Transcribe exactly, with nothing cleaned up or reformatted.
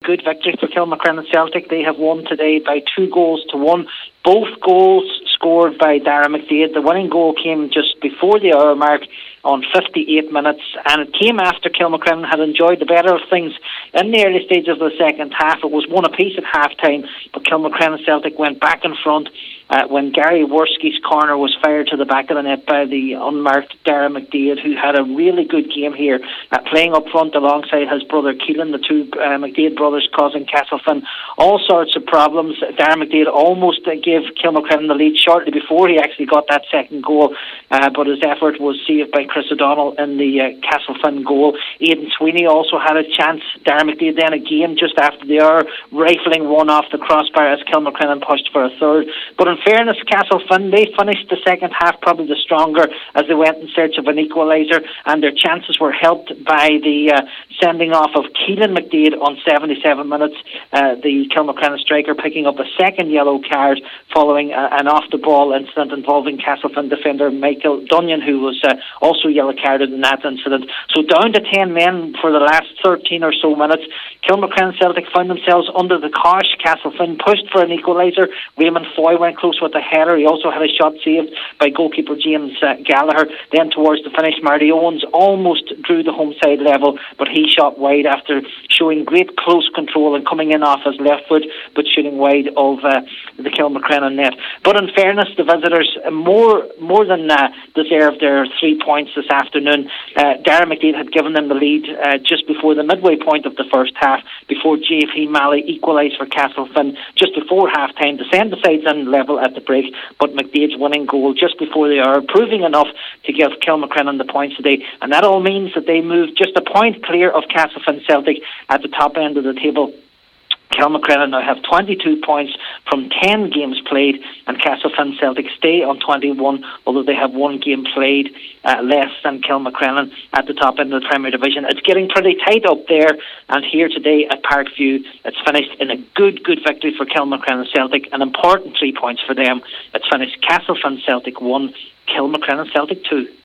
good victory for Kilmacrennan Celtic. They have won today by two goals to one. Both goals scored by Dara McDaid. The winning goal came just before the hour mark on fifty-eight minutes, and it came after Kilmacrennan had enjoyed the better of things in the early stages of the second half. It was one apiece at half-time, but Kilmacrennan Celtic went back in front uh, when Gary Worski's corner was fired to the back of the net by the unmarked Dara McDaid, who had a really good game here, uh, playing up front alongside his brother Keelan, the two uh, McDaid brothers causing Castlefin all sorts of problems. Dara McDaid almost uh, gave Kilmacrennan the lead shortly before he actually got that second goal, uh, but his effort was saved by Chris O'Donnell in the uh, Castlefin goal. Aidan Sweeney also had a chance. Dara McDaid then again just after the hour, rifling one off the crossbar as Kilmacrennan pushed for a third. But in fairness, Castlefin, they finished the second half probably the stronger as they went in search of an equaliser, and their chances were helped by the uh, sending off of Keelan McDaid on seventy-seven minutes, uh, the Kilmacrennan striker picking up a second yellow card following uh, an off-the-ball incident involving Castlefin defender Michael Dunyan, who was uh, also yellow carded in that incident. So down to ten men for the last thirteen or so minutes. Kilmacrennan Celtic found themselves under the cosh. Castlefin pushed for an equaliser. Raymond Foy went close with a header. He also had a shot saved by goalkeeper James uh, Gallagher. Then towards the finish, Marty Owens almost drew the home side level, but he shot wide after showing great close control and coming in off his left foot, but shooting wide of uh, the Kilmacrennan net. But in fairness, the visitors more more than uh, deserved their three points this afternoon. Uh, Dara McDaid had given them the lead uh, just before the midway point of the first half, before J F E Malley equalised for Castlefin just before half-time to send the sides in level at the break. But McDaid's winning goal just before the hour, proving enough to give Kilmacrennan the points today. And that all means that they move just a point clear of Castlefin Celtic at the top end of the table. Kilmacrennan now have twenty-two points from ten games played, and Castlefin Celtic stay on twenty-one, although they have one game played uh, less than Kilmacrennan at the top end of the Premier Division. It's getting pretty tight up there, and here today at Parkview, it's finished in a good, good victory for Kilmacrennan Celtic, an important three points for them. It's finished Castlefin Celtic one, Kilmacrennan Celtic two.